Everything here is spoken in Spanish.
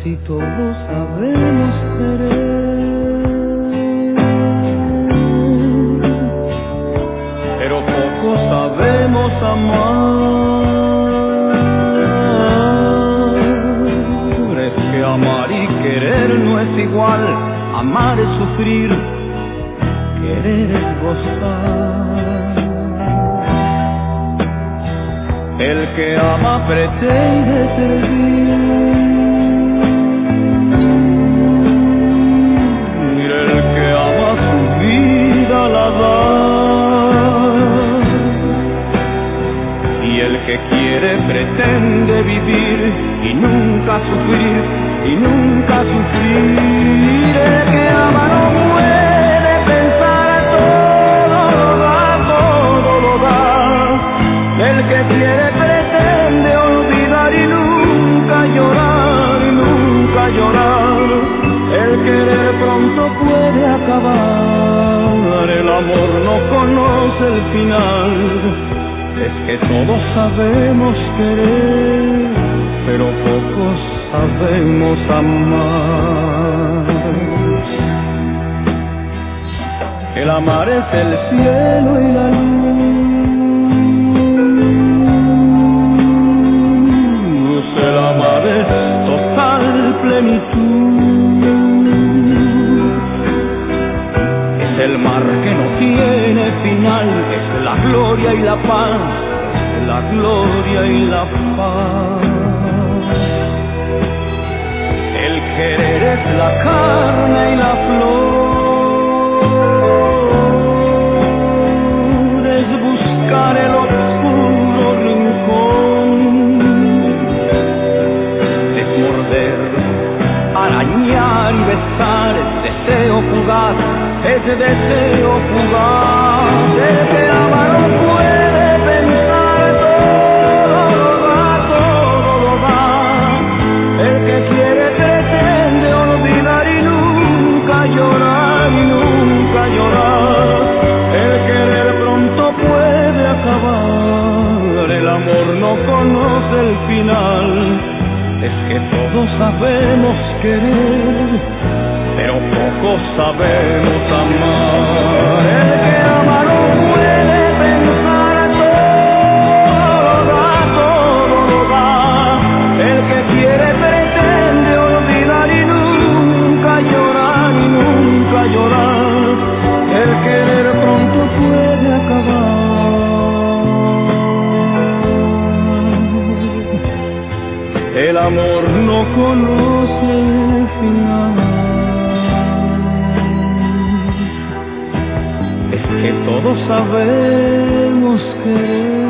si todos sabemos querer, pero poco sabemos amar. Es que amar y querer no es igual, amar es sufrir, querer es gozar. El que ama pretende servir, el que ama su vida la da, y el que quiere pretende vivir y nunca sufrir, y nunca sufrir. El que ama no puede pensar, todo lo da, todo lo da. El que quiere pretende olvidar y nunca llorar, y nunca llorar. El querer pronto puede acabar, el amor no conoce el final. Es que todos sabemos querer, pero pocos sabemos amar. El amar es el cielo y la luz, el amar es total plenitud. Es el mar que no tiene final, es la gloria y la paz, es la gloria y la paz. El querer es la carne y la flor, es buscar el oscuro rincón, es morder, arañar y besar, es deseo fugaz, ese deseo fugaz. El que ama no puede pensar, todo lo da, todo lo da. El que quiere pretende olvidar y nunca llorar, y nunca llorar. El querer pronto puede acabar, el amor no conoce el final. Es que todos sabemos querer, pero pocos sabemos amar. El que ama no puede pensar, todo lo da, todo lo da. El que quiere pretende olvidar y nunca llorar, y nunca llorar. El querer pronto puede acabar, el amor no conoce el final. Es que todos sabemos querer,